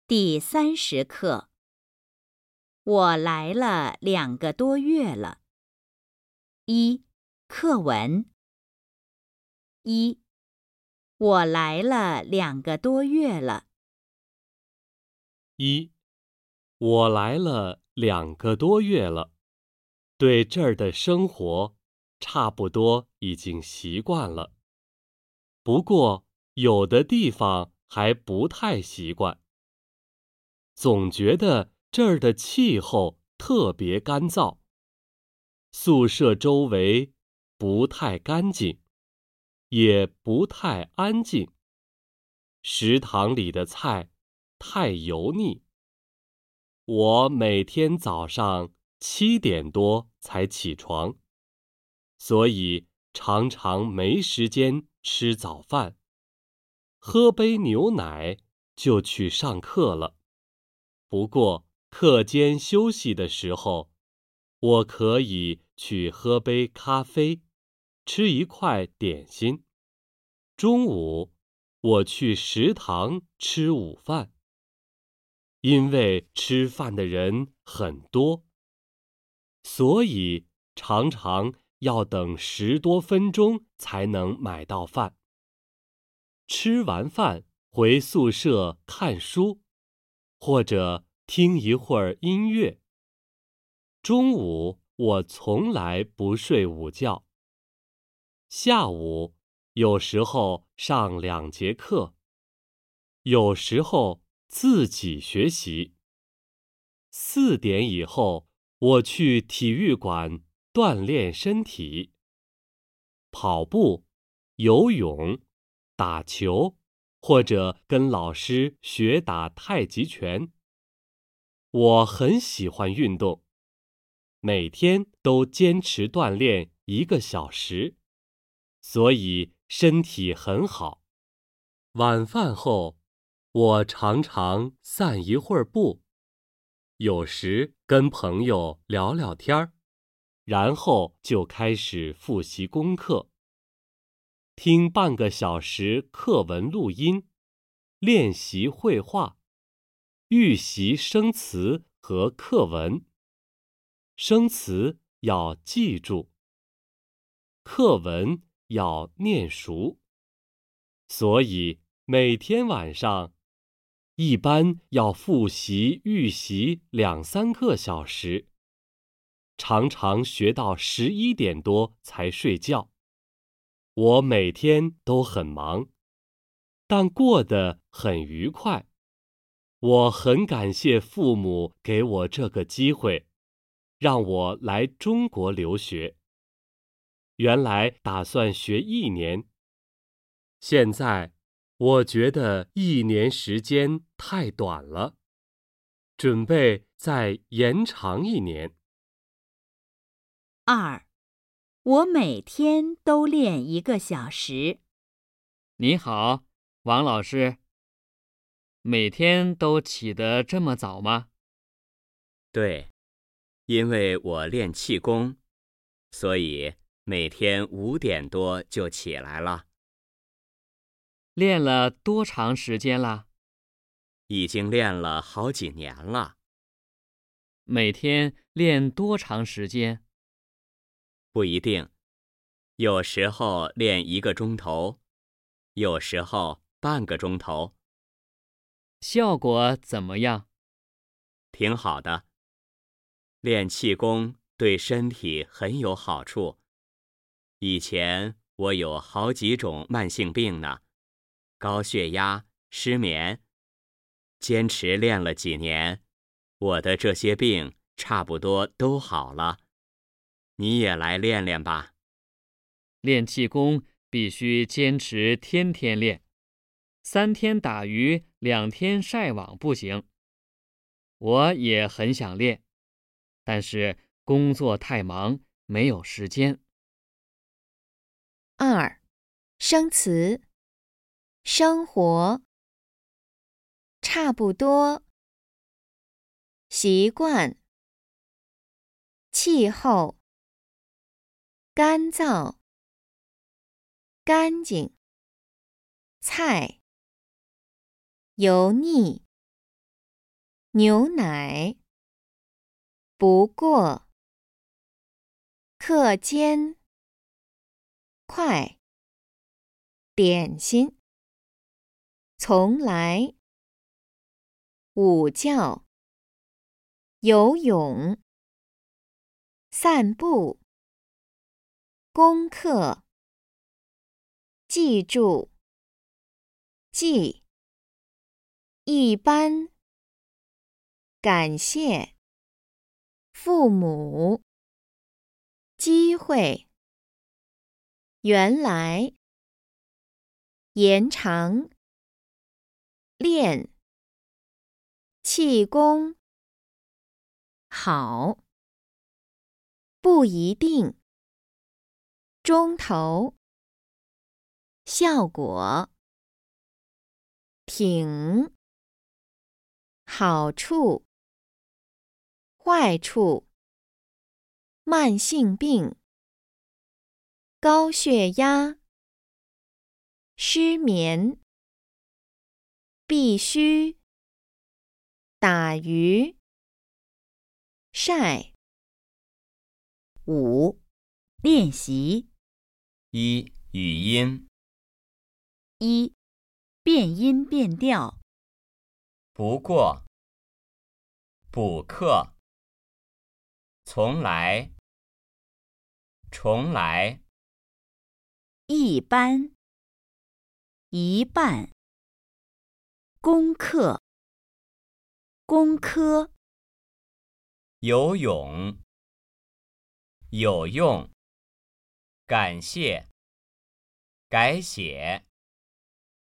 第30课。我来了2个多月了。课文。我来了2个多月了。 我来了2个多月了，对这儿的生活差不多已经习惯了。不过有的地方还不太习惯，总觉得这儿的气候特别干燥，宿舍周围不太干净，也不太安静，食堂里的菜太油腻。我每天早上7点多才起床，所以常常没时间吃早饭，喝杯牛奶就去上课了。不过课间休息的时候，我可以去喝杯咖啡，吃一块点心。中午我去食堂吃午饭。因为吃饭的人很多，所以常常要等10多分钟才能买到饭。吃完饭回宿舍看书，或者听一会儿音乐。中午我从来不睡午觉。下午有时候上2节课，有时候自己学习。4点以后，我去体育馆锻炼身体，跑步、游泳、打球，或者跟老师学打太极拳。我很喜欢运动，每天都坚持锻炼1个小时，所以身体很好。晚饭后，我常常散一会儿步。有时跟朋友聊聊天儿，然后就开始复习功课，听半个小时课文录音，练习绘画，预习生词和课文。生词要记住，课文要念熟，所以每天晚上一般要复习预习2、3个小时，常常学到11点多才睡觉。我每天都很忙，但过得很愉快。我很感谢父母给我这个机会，让我来中国留学。原来打算学1年，现在我觉得1年时间太短了，准备再延长1年。 我每天都练1个小时。 你好，王老师。每天都起得这么早吗？ 对，因为我练气功，所以每天5点多就起来了。 练了多长时间了？ 已经练了好几年了。 每天练多长时间？ 不一定，有时候练1个钟头，有时候半个钟头。 效果怎么样？ 挺好的。练气功对身体很有好处。以前我有好几种慢性病呢，高血压、失眠。坚持练了几年，我的这些病差不多都好了。你也来练练吧。 练气功必须坚持天天练，3天打鱼2天晒网不行。我也很想练，但是工作太忙，没有时间。 生词。生活，差不多，习惯，气候，干燥，干净，菜，油腻。 牛奶。不过。课间。快。点心。从来。午觉。游泳。散步。功课。记住。记。一般。感谢。父母。机会。原来。延长。练。气功。好。不一定。钟头。效果。挺。好处。坏处。慢性病。高血压。失眠。必须。打鱼。晒。 5. 练习。 1. 语音。 1. 变音变调。 不过。补课。从来。重来。 一般。一半。功课。工科。 游泳。有用。感谢。改写。